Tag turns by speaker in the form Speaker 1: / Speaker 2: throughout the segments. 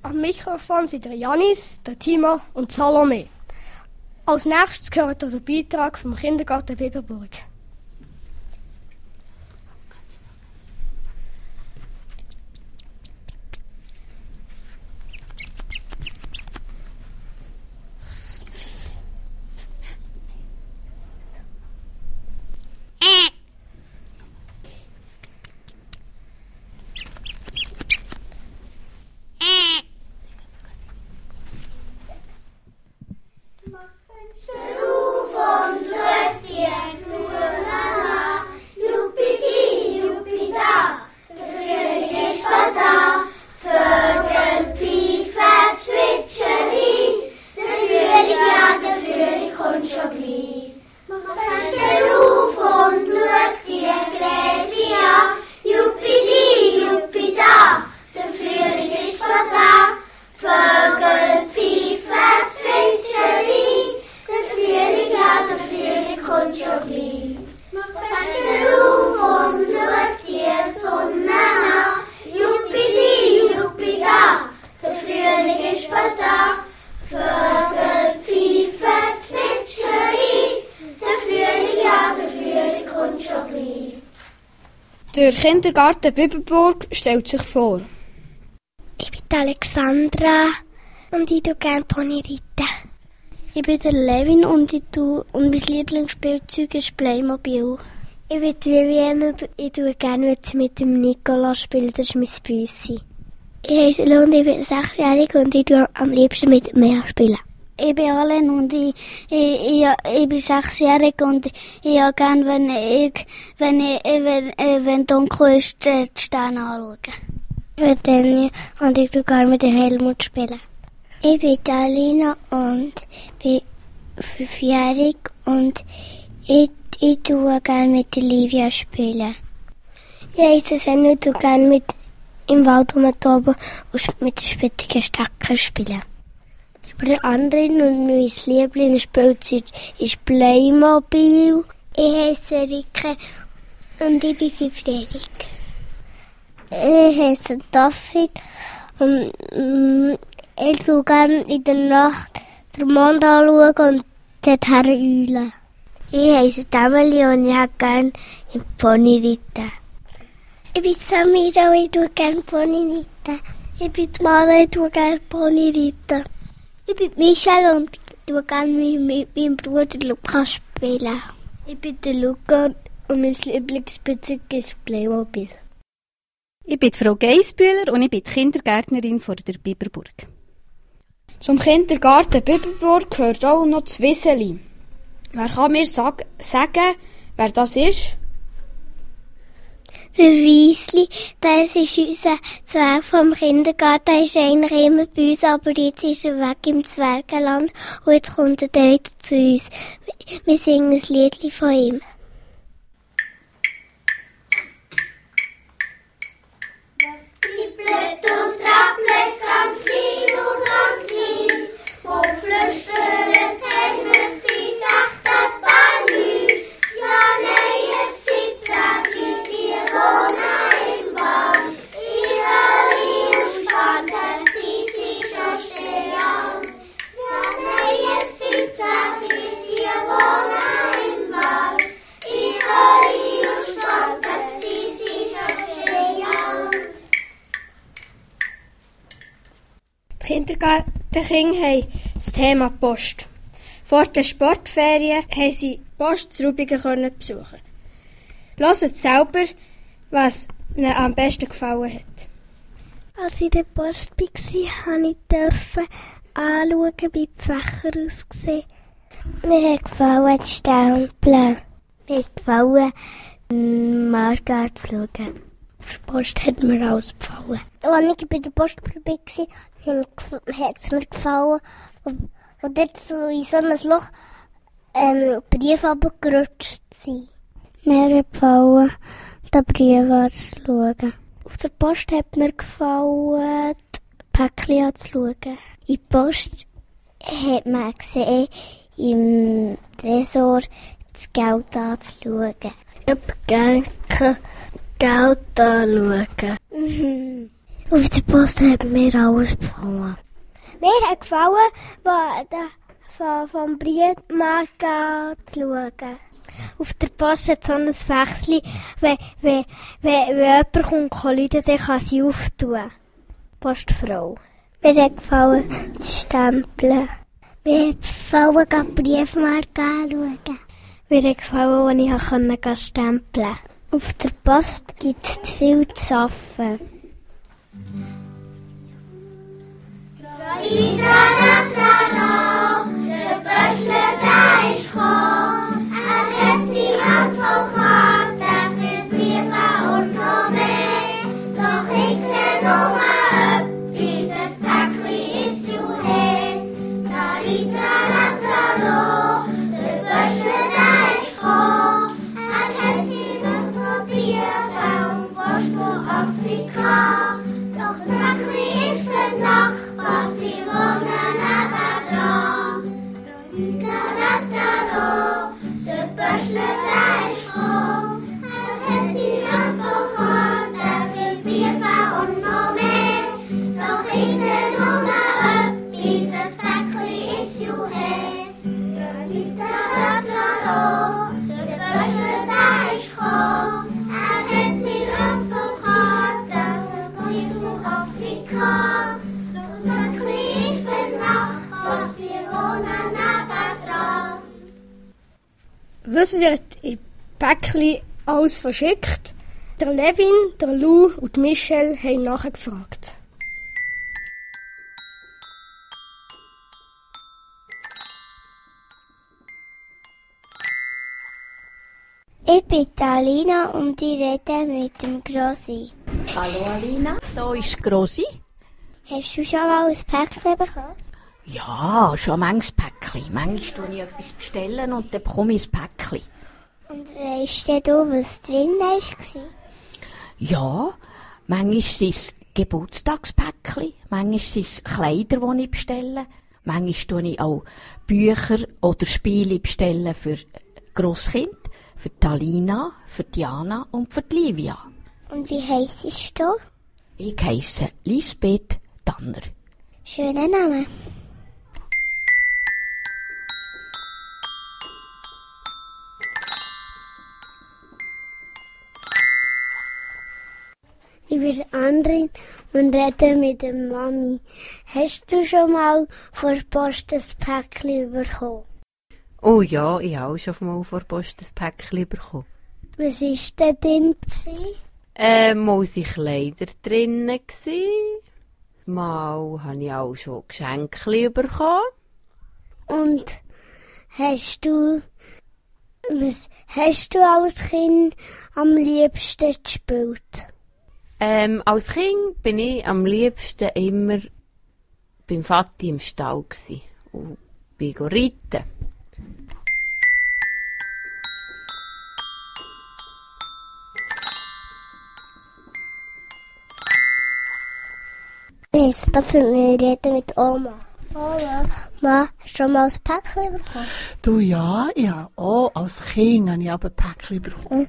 Speaker 1: Am Mikrofon sind der Janis, der Timo und Salome. Als nächstes gehört der Beitrag vom Kindergarten Biberburg. Der Kindergarten Biberburg stellt sich vor.
Speaker 2: Ich bin Alexandra und ich tue gerne Pony reiten. Ich bin der Levin und mein Lieblingsspielzeug ist Playmobil. Ich bin Vivienne und ich tue gerne mit dem Nikolaus spielen, das ist mein Büssi. Ich heiße Lund, ich bin 6-jährig und ich tue am liebsten mit mir spielen. Ich bin Alen und ich bin 6-jährig und ich habe gerne, wenn dunkel ist, die Sterne anschauen. Ich bin Dani und ich tue gerne mit dem Helmut spielen. Ich bin Alina und bin 5-jährig und ich tue gerne mit Livia spielen. Ich heiße Senni und tue gerne im Wald rumtoben und mit den spitzigen Stecken spielen. Ich bin Andrin und mein Lieblingsspielzeug ist Playmobil. Ich heiße Rike und ich bin 5-jährig. Ich heiße David und ich schaue gerne in der Nacht den Mond anschauen und dort heulen. Ich heiße Amelie und ich habe gerne im Pony reiten. Ich bin Samira und ich tue gerne Pony reiten. Ich bin Mara und ich tue gerne Pony reiten. Ich bin Michelle und ich tue gerne mit meinem Bruder Lukas spielen. Ich bin der Luca und mein Lieblingsspielzeug ist Playmobil.
Speaker 3: Ich bin Frau Geisbühler und ich bin die Kindergärtnerin von der Biberburg.
Speaker 1: Zum Kindergarten Biberburg gehört auch noch das Wieseli. Wer kann mir sagen, wer das ist?
Speaker 2: Der Wiesli, das ist unser Zwerg vom Kindergarten. Der ist eigentlich immer bei uns, aber jetzt ist er weg im Zwergenland und jetzt kommt er wieder zu uns. Wir singen ein Liedchen von ihm.
Speaker 4: Das trippelt und trappelt ganz lieb und ganz lieb, wo flüstert wir sie, sagt ein paar Müs. Ja, nein, es sind Zwerge, die wohnen im Wald. Ich höre und stand, sie schon still. Ja, nein, es sind Zwerge, die wohnen im Wald. Ich höre und stand, sie schon still.
Speaker 1: Die Kindergartenkinder haben das Thema Post. Vor den Sportferien haben sie die Post zu Rubigen besuchen. Hört selber, was ihnen am besten gefallen hat.
Speaker 2: Als ich in der Post war, durfte ich anschauen, wie die Fächer aussehen. Mir hat gefallen, die Stempel. Mir hat gefallen, Marga zu schauen. Auf der Post hat mir alles gefallen. Als ich bei der Post war, hat es mir gefallen. Und dort so in so ein Loch Briefe runtergerutscht sind. Mir hat gefallen, den Brief anzuschauen. Auf der Post hat mir gefallen, die Päckchen anzuschauen. In der Post hat man gesehen, im Tresor das Geld anzuschauen. Ich habe gerne Geld anschauen. Auf der Post hat mir alles gefallen. Mir hat gefallen, vom Briefmarken zu schauen. Auf der Post hat so ein Fächschen, wenn jemand kommt, dann kann sie auftun. Postfrau. Mir hat gefallen, zu stempeln. Mir hat gefallen, die Briefmarken anschauen. Mir hat gefallen, als ich stempeln konnte. Auf der Post gibt es viel zu arbeiten.
Speaker 4: Der Böschle, der ist gekommen. Hat sie Hand voll Karten, viel Briefe und noch mehr. Doch ich seh nur mal etwas, ein Päckchen ist zu her. Trari-trara-traro, der Böschle, der ist gekommen. Hat sie noch Briefe und Post von Afrika. Doch das Päckchen ist für die Nachbarn, sie wohnen nebendran. Trari-trara-traro, der Böschle, der ist gekommen. Hat sie einfach Karten, viel Briefe und noch mehr. Doch ich seh nur mal etwas, das Päckchen ist zu her. Trari-trara-traro, der Böschle, der ist gekommen. Hat sie einfach Karten, Post aus Afrika. Doch das Päckchen ist für die Nachbarn, sie wohnen nebendran.
Speaker 1: Was wird in Päckchen alles verschickt? Der Levin, der Lou und Michelle haben nachgefragt.
Speaker 2: Ich bin Alina und ich rede mit dem Grossi.
Speaker 5: Hallo Alina, da ist Grossi.
Speaker 2: Hast du schon mal ein Päckchen bekommen?
Speaker 5: Ja, schon manches Päckchen. Manchmal bestelle ich etwas bestellen und dann bekomme ich ein Päckchen.
Speaker 2: Und weisst du, was drin war?
Speaker 5: Ja, manchmal sind es Geburtstagspäckchen, manchmal sind es Kleider, die ich bestelle. Manchmal bestelle ich auch Bücher oder Spiele bestellen für Grosskind, für die Alina, für Diana und für die Livia.
Speaker 2: Und wie heissest du?
Speaker 5: Ich heisse Lisbeth Tanner.
Speaker 2: Schöner Name. Ich bin Andrin und rede mit der Mami. Hast du schon mal vor der Post ein Päckchen bekommen?
Speaker 6: Oh ja, ich habe auch schon mal vor der Post ein Päckchen bekommen.
Speaker 2: Was war denn drin?
Speaker 6: Mal waren Kleider drinnen. Mal habe ich auch schon Geschenke bekommen.
Speaker 2: Und was hast du als Kind am liebsten gespielt?
Speaker 6: Als Kind bin ich am liebsten immer beim Vati im Stall und bin reiten.
Speaker 2: Ich darf mit mir reden mit Oma. Oma, hast du schon mal ein Päckchen bekommen?
Speaker 7: Du ja, auch als Kind habe ich aber ein Päckchen bekommen.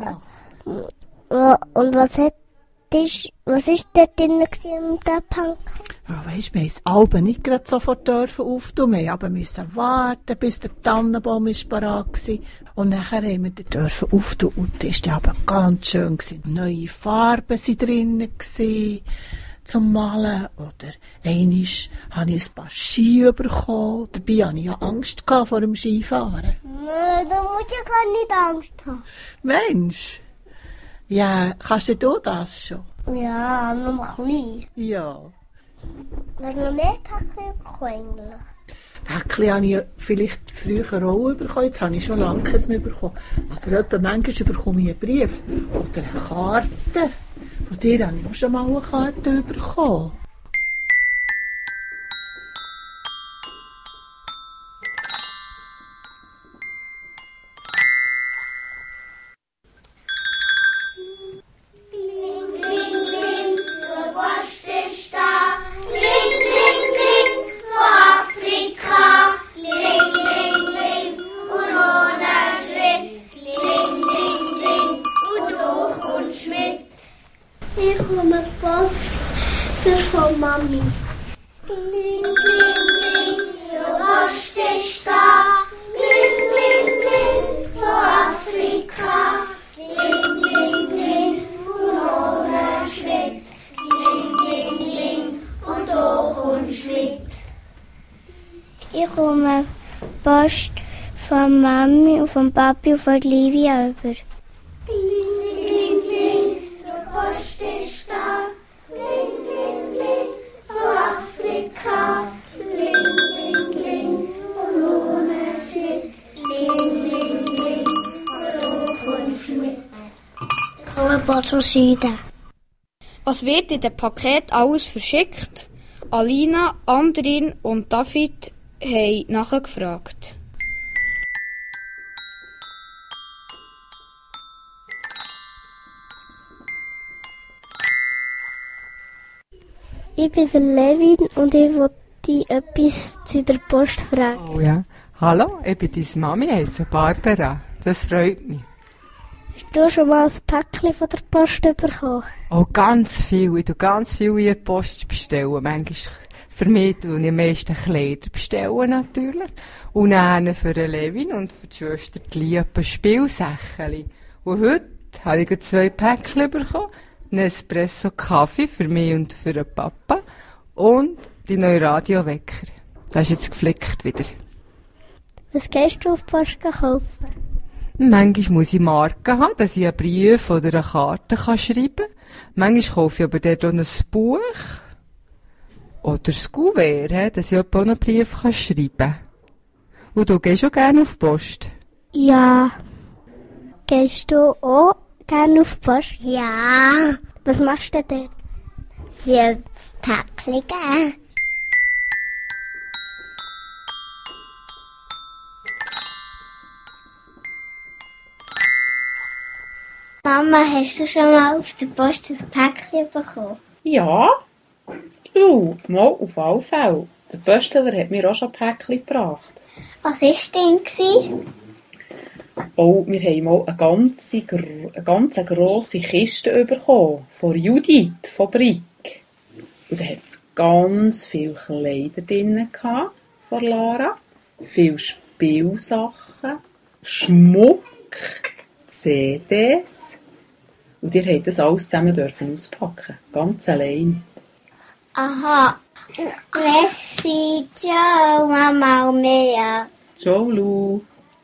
Speaker 2: Und was ist dort drin in diesem Päckchen?
Speaker 7: Ja, weisst, wir haben das Alben nicht gerade sofort auftun. Wir mussten warten, bis der Tannenbaum parat war. Und nachher haben wir den auftun. Und das war aber ganz schön. Neue Farben waren drin zum Malen. Oder einmal habe ich ein paar Ski bekommen. Dabei hatte ich ja Angst vor dem Skifahren.
Speaker 2: Du musst ja gar nicht Angst haben.
Speaker 7: Mensch! Ja, kannst du das schon?
Speaker 2: Ja, nur ein bisschen.
Speaker 7: Ja.
Speaker 2: Hast du noch mehr Päckchen bekommen eigentlich?
Speaker 7: Päckchen habe ich vielleicht früher auch bekommen, jetzt habe ich schon lange keins mehr bekommen. Aber manchmal bekomme ich einen Brief oder eine Karte. Von dir habe ich auch schon mal eine Karte bekommen.
Speaker 2: Ich komme Post Mami.
Speaker 4: Kling, kling, kling, der Post ist da. Kling, kling, kling, von Afrika. Kling, kling, kling, und ohne Schritt. Kling, kling, kling, und du kommst mit.
Speaker 2: Ich komme Post von Mami und von Papi und von Livia über.
Speaker 4: Kling, kling, kling, der Post ist da. Kling, kling, kling, von Afrika. Kling, kling, kling, und ohne Schritt. Kling, kling, kling, und du kommst mit.
Speaker 2: Ich komme Post von Süden.
Speaker 1: Was wird in dem Paket alles verschickt? Alina, Andrin und David haben nachgefragt.
Speaker 2: Ich bin der Levin und ich wollte dich etwas zu der Post fragen.
Speaker 8: Oh ja. Hallo, ich bin deine Mami, heisse Barbara. Das freut mich.
Speaker 2: Hast du schon mal ein Päckchen von der Post bekommen?
Speaker 8: Oh, ganz viel. Ich tue ganz viel in die Post bestellen. Manchmal für mich tue ich am meisten Kleider bestellen, natürlich. Und dann für den Levin und für die Schwester die lieben Spielsachen. Und heute habe ich 2 Päckchen bekommen. Einen Espresso Kaffee für mich und für den Papa. Und die neue Radiowecker. Das ist jetzt geflickt wieder.
Speaker 2: Was gehst du auf die Post kaufen?
Speaker 8: Manchmal muss ich Marken haben, dass ich einen Brief oder eine Karte schreiben kann. Manchmal kaufe ich aber dort auch ein Buch oder ein Kuvert, dass ich auch einen Brief schreiben kann. Und du gehst auch gerne auf die Post?
Speaker 2: Ja. Gehst du auch gerne auf die Post?
Speaker 4: Ja,
Speaker 2: Was machst du dort?
Speaker 4: wir Päckchen geben.
Speaker 2: Mama, hast du schon mal auf der Post ein Päckchen bekommen?
Speaker 9: Ja, mal auf alle Fälle. Der Böstler hat mir auch schon ein Päckchen gebracht.
Speaker 2: Was war denn?
Speaker 9: Oh, wir haben mal eine ganz grosse Kiste bekommen. Von Judith, von Brick. Und da hat es ganz viele Kleider drin gehabt, von Lara. Viele Spielsachen, Schmuck, CDs. Und ihr habt das alles zusammen dürfen auspacken. Ganz allein.
Speaker 2: Aha. Merci, ciao, Mama und Mia.
Speaker 9: Ciao, Lu.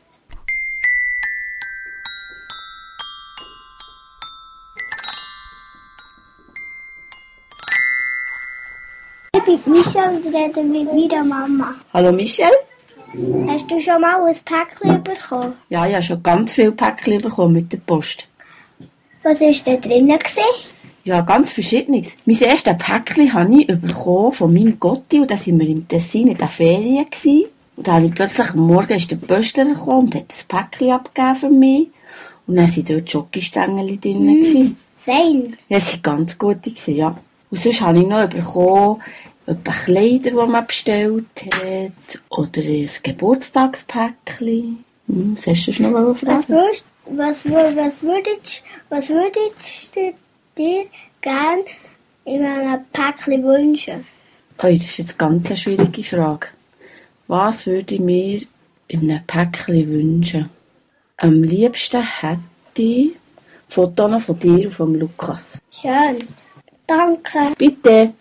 Speaker 2: Ich bin Michelle und rede mit meiner Mama.
Speaker 10: Hallo Michelle.
Speaker 2: Hast du schon mal ein Päckchen bekommen?
Speaker 10: Ja, ich habe schon ganz viele Päckchen bekommen mit der Post.
Speaker 2: Was war da drinnen?
Speaker 10: Ja, ganz Verschiedenes. Mein erstes Päckchen habe ich bekommen von meinem Gotti und da waren wir im Tessin in der Ferien. Und da habe ich plötzlich am Morgen ist der Pöstler gekommen und hat das Päckchen abgegeben für mich. Und dann waren dort Schokostängel drin.
Speaker 2: Fein.
Speaker 10: Ja, es waren ganz gute, ja. Und sonst habe ich noch bekommen, etwa Kleider, die man bestellt hat, oder ein Geburtstagspäckchen. Was hast du noch mal fragen?
Speaker 2: Was würdest du dir gerne in einem Päckchen wünschen?
Speaker 10: Oh, das ist jetzt ganz eine schwierige Frage. Was würde ich mir in einem Päckchen wünschen? Am liebsten hätte ich Fotos von dir und von Lukas.
Speaker 2: Schön. Danke.
Speaker 10: Bitte.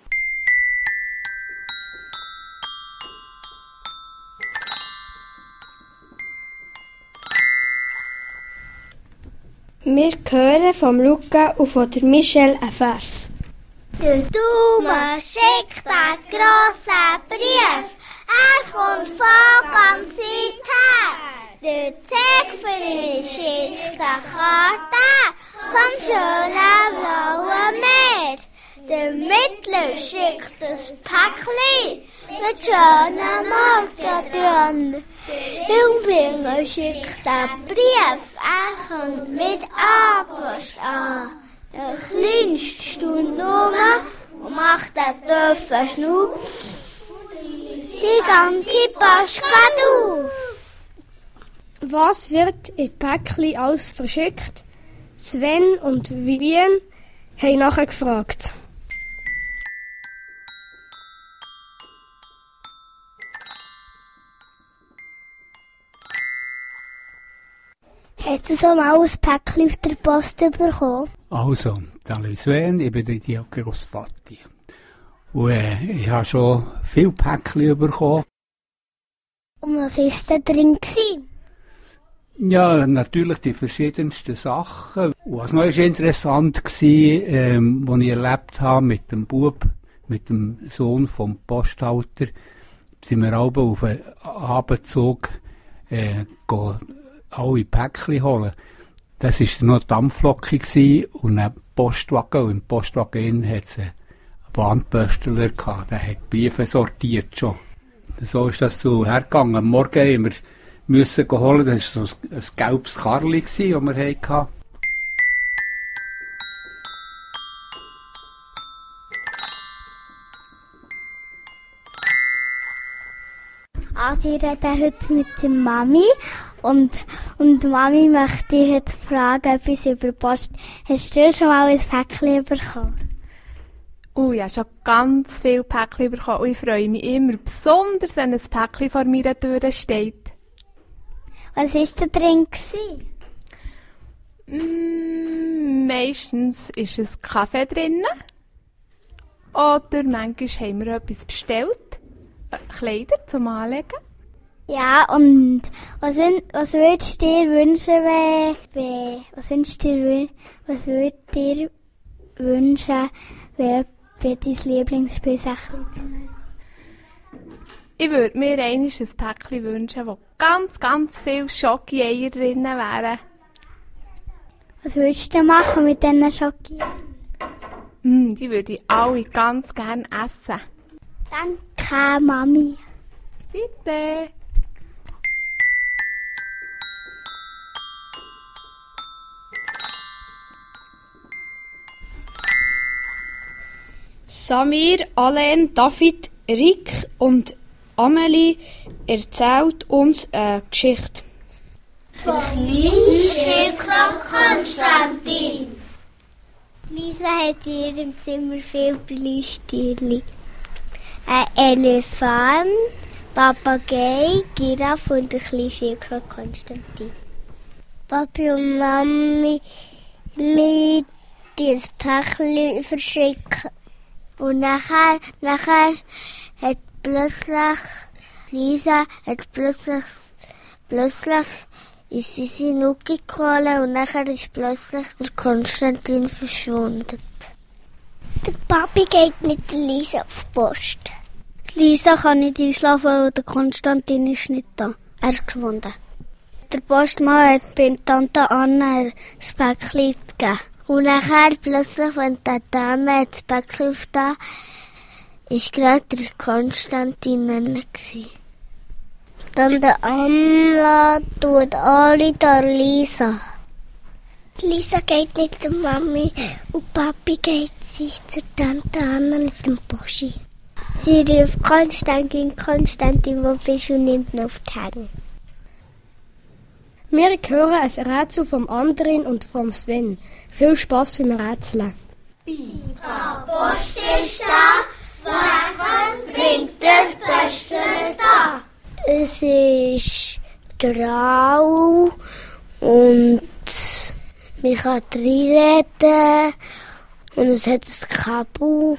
Speaker 1: Wir hören vom Luca und von der Michelle einen Vers.
Speaker 4: Der Dume schickt einen grossen Brief. Kommt von ganz weit her. Der Zegfer schickt eine Karte vom schönen blauen Meer. Der Mittler schickt ein Päckchen mit schönen Marken dran. Der Jüngling schickt einen Brief, kommt mit Post an. Der kleinste stund nur und macht den doofen Schnur. Die ganze Post geht auf.
Speaker 1: Was wird in Päckchen alles verschickt? Sven und Vivian haben nachher gefragt.
Speaker 2: Hast du so mal ein Päckchen auf der Post bekommen?
Speaker 11: Also, der Sven, ich bin der Grossvater. Und ich habe schon viele Päckchen bekommen.
Speaker 2: Und was war da drin?
Speaker 11: Ja, natürlich die verschiedensten Sachen. Und was noch interessant war, was ich erlebt habe mit dem Bub, mit dem Sohn vom Posthalter, sind wir alle auf einen Abendzug alle Päckchen holen. Das war noch eine Dampflocke und ein Postwagen. Und im Postwagen hat es einen Bahnpöstler gehabt, der hat Briefe sortiert schon. So ist das so hergegangen. Am Morgen haben wir müssen holen, das war so ein gelbes Karli, das wir hatten.
Speaker 2: Also ich rede heute mit der Mami und Mami möchte dich heute fragen, etwas über Post. Hast du schon mal ein Päckchen bekommen?
Speaker 12: Ich habe schon ganz viele Päckchen bekommen und ich freue mich immer, besonders wenn ein Päckchen vor meiner Tür steht.
Speaker 2: Was war da drin?
Speaker 12: Meistens ist ein Kaffee drin. Oder manchmal haben wir etwas bestellt. Kleider zum Anlegen.
Speaker 2: Ja, und was würdest du dir wünschen, wenn dein Lieblingsspielsachen?
Speaker 12: Ich würde mir einmal ein Päckchen wünschen, wo ganz, ganz viele Schoki-Eier drin wären.
Speaker 2: Was würdest du machen mit diesen Schoki-Eiern?
Speaker 12: Die würde ich alle ganz gerne essen.
Speaker 2: Danke, Mami.
Speaker 12: Bitte.
Speaker 1: Samir, Alain, David, Rick und Amelie erzählt uns eine Geschichte.
Speaker 4: Von Schildkröte Konstantin.
Speaker 2: Lisa hat in ihrem Zimmer viel Plüschtierchen. Ein Elefant, Papagei, Giraffe und ein kleiner Schildkröte Konstantin. Papi und Mami mit dieses Päckchen verschicken. Und nachher hat plötzlich Lisa ist sie Nuki geholt und nachher ist plötzlich der Konstantin verschwunden. Der Papi geht mit der Lisa auf die Post. Lisa kann nicht einschlafen, weil der Konstantin ist nicht da. Er ist verschwunden. Der Postmann hat bei Tante Anna ein Päckchen gegeben. Und nachher plötzlich, wenn die Dame das Päckchen auftat, war gerade der Konstantin drin. Dann der Anna tut alle der Lisa. Lisa geht nicht zur Mami und Papi geht sie zur Tante Anna mit dem Boschi. Sie ruft Konstantin, wo bist du, und nimmt ihn auf die Hände.
Speaker 1: Wir hören ein Rätsel vom Andrin und vom Sven. Viel Spass beim Rätseln.
Speaker 4: Der Post ist da, was bringt der Pöstler da?
Speaker 2: Es ist grau und man kann reinreden und es hat ein Kabel.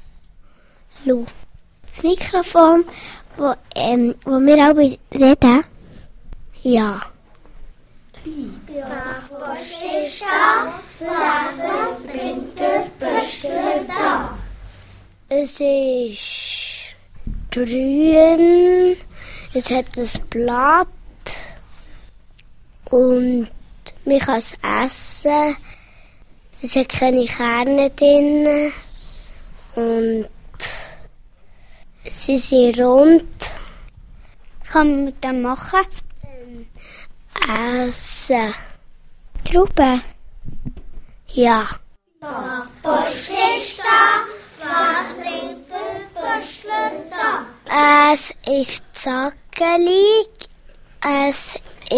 Speaker 2: Das Mikrofon, wo wir alle reden? Ja.
Speaker 4: Der Post ist da, was bringt der Pöstler da?
Speaker 2: Es ist grün, es hat ein Blatt und man kann es essen. Es hat keine Kerne drin und sie sind rund. Was kann man mit dem machen? Essen. Trauben? Ja.
Speaker 4: Der Post ist da, was bringt der Pöstler da?
Speaker 2: Es ist zackelig. Es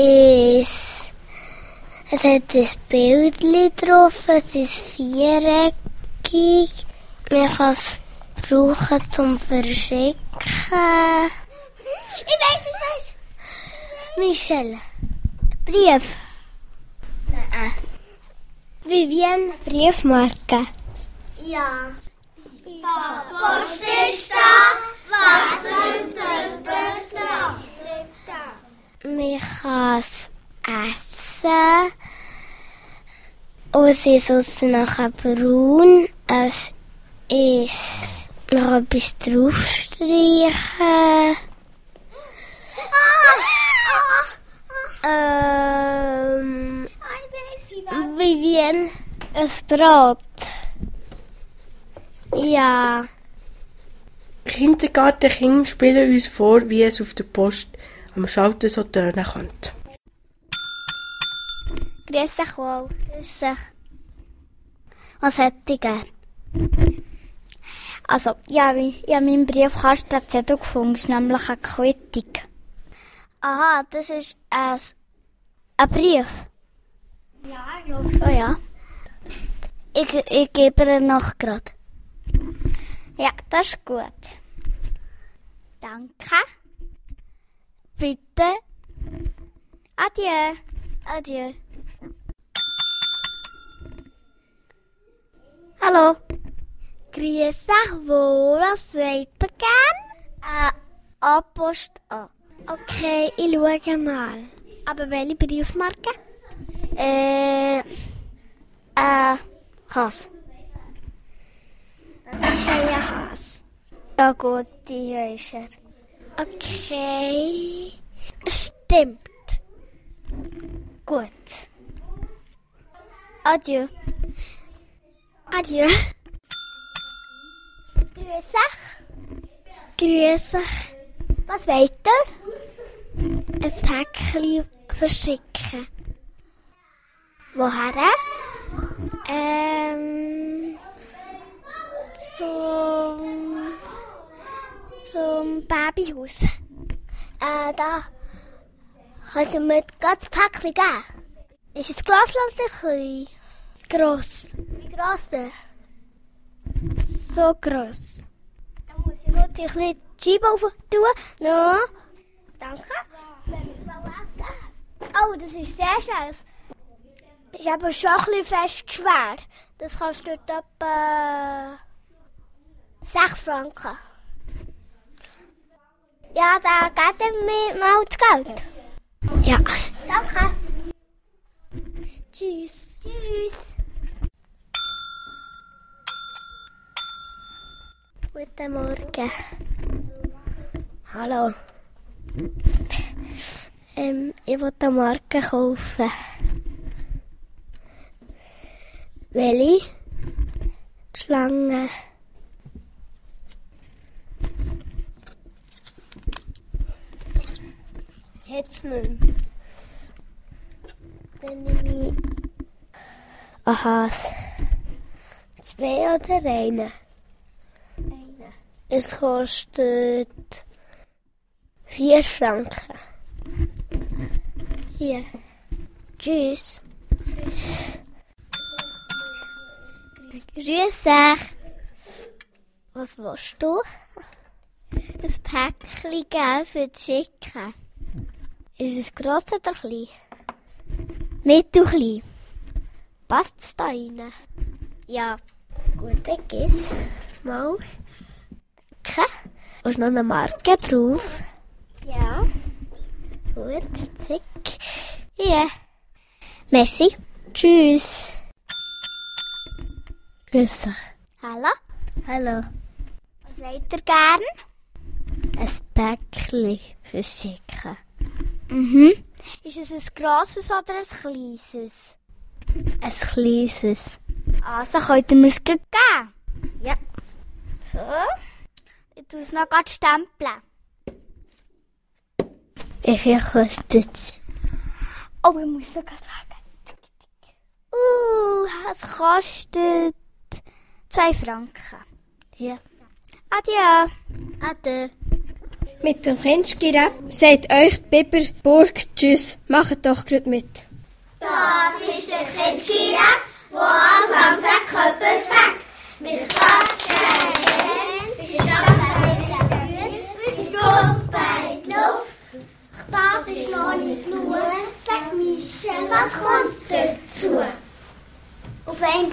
Speaker 2: hat ein Bildchen drauf. Es ist viereckig. Man kann es brauchen zum Verschicken. Ich weiss. Michelle. Brief. Vivienne Briefmarke.
Speaker 4: Ja. Post ist da, was dürft da?
Speaker 2: Man kann es essen. Und es ist aussen nachher braun. Es ist noch etwas draufstreichen. Vivienne, ein Brot. Ja.
Speaker 13: Kindergartenkinder spielen uns vor, wie es auf der Post am Schalter so tönen könnte.
Speaker 2: Grüß dich wohl. Grüß dich. Was hätte ich gern? Also, ja, ich habe meinen Briefkasten einen Zettel gefunden, das ist nämlich eine Quittung. Aha, das ist ein Brief. Ja, ich glaube schon, ja. Ich gebe ihn noch gerade. Ja, das ist gut. Danke. Bitte. Adieu. Adieu. Hallo. Grüß dich wohl, was wollt ihr gern? A-Post A. Okay, ich schaue mal. Aber welche Briefmarke? Hass. Okay, ja, Hass. Ja gut, hier ist er. Okay. Stimmt. Gut. Adieu. Adieu. Grüß dich. Grüß dich. Was wollt ihr? Ein Päckchen verschicken. Woher? Zum Babyhaus. Da. Könnt ihr mir das Päckchen geben? Ist es gross oder klein? Gross. Wie gross denn? So gross. Dann muss ich noch ein bisschen die Scheibe auf tun. No. Danke. Oh, das ist sehr schwer. Ist aber schon ein bisschen fest schwer. Das kostet etwa 6 Franken. Ja, da geht mir mal das Geld. Ja. Danke. Tschüss. Tschüss. Guten Morgen. Hallo. Ich will eine Marke kaufen. Welche? Die Schlange. Jetzt nicht. Dann nehme ich ein Hass. 2 oder 1? Es kostet 4 Franken. Hier. Tschüss. Tschüss. Grüß dich. Was willst du? Ein Päckchen geben für die Schicken. Ist es gross oder klein? Mittelklein. Passt es da rein? Ja. Gut, dann geht's. Mal. Danke. Ist noch eine Marke drauf? Ja. Gut, zick. Hier. Merci. Tschüss. Grüß dich. Hallo? Hallo. Was wollt ihr gern? Ein Päckchen verschicken. Mhm. Ist es ein grosses oder ein kleines? Ein kleines. Also könnt ihr mir es geben? Ja. So. Ich tue es noch gerade stempeln. Wie viel kostet es? Oh, ich muss noch gerade sagen. Es kostet 2 Franken. Hier. Adieu. Adieu.
Speaker 1: Mit dem Kindskirab sagt euch die Biberburg Tschüss. Macht doch grad mit.
Speaker 4: Das ist der Kindskirab, der am ganzen Körper fängt. Wir klatschen, wir stampfen mit den Füßen, wir gehen bei die Luft. Das ist noch nicht genug. Sag Michel, was kommt dazu?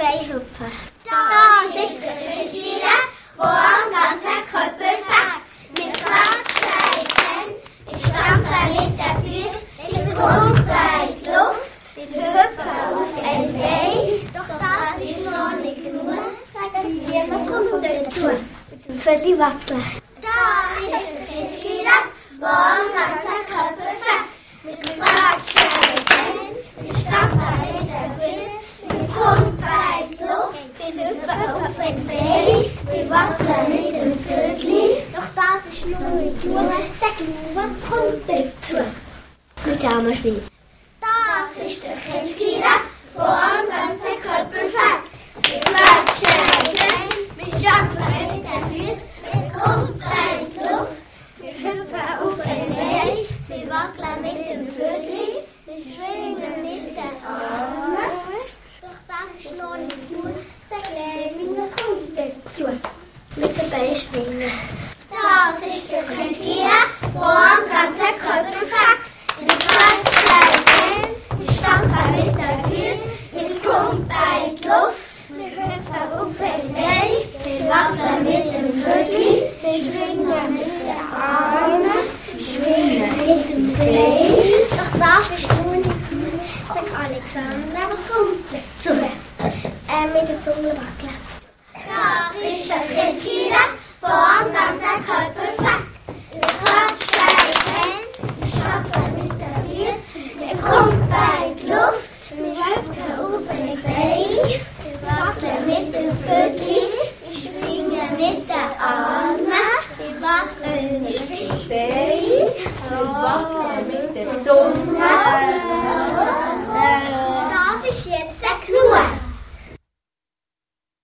Speaker 4: Beinen hüpfen. Das ist der Kirschire, der am ganzen Körper fängt. Mit Klatschseiten, ich stampfe mit den Füßen, ich komme in die Luft, ich hüpfe auf ein Bein. Doch das ist noch nicht genug, was kommt dazu? Mit dem Viertel wackeln. Das ist der Kirschire, der am ganzen Körper fängt. Mit Klatschseiten, ich stampfe mit den Füßen, ich komme in die Luft, ich hüpfe auf ein Bein. Wir wackeln mit dem Vögel, doch das ist noch nicht genug. Sag mir, was kommt dazu? Mit dem Schwein. Das ist der Kirschire, der am ganzen Körper fängt. Wir klatschen, wir stampfen mit den Füßen, wir kommen in die Luft, wir hüpfen auf ein Bein, wir wackeln mit dem Vögel, wir schwingen mit den Armen. Doch das ist noch nicht genug. Sag mir, was kommt dazu? Mit den Beinen schwingen. Das ist der Kirschire, der am ganzen Körper fängt. Wir klatschen, wir stampfen mit den Füßen, wir kommen in die Luft, wir hüpfen auf ein Bein, wir wackeln mit dem Vögel, wir schwingen mit den Armen, wir schwingen mit dem Bein. Doch das ist noch nicht genug. Sag Alexander, was kommt dazu? Mit der Zunge wackeln.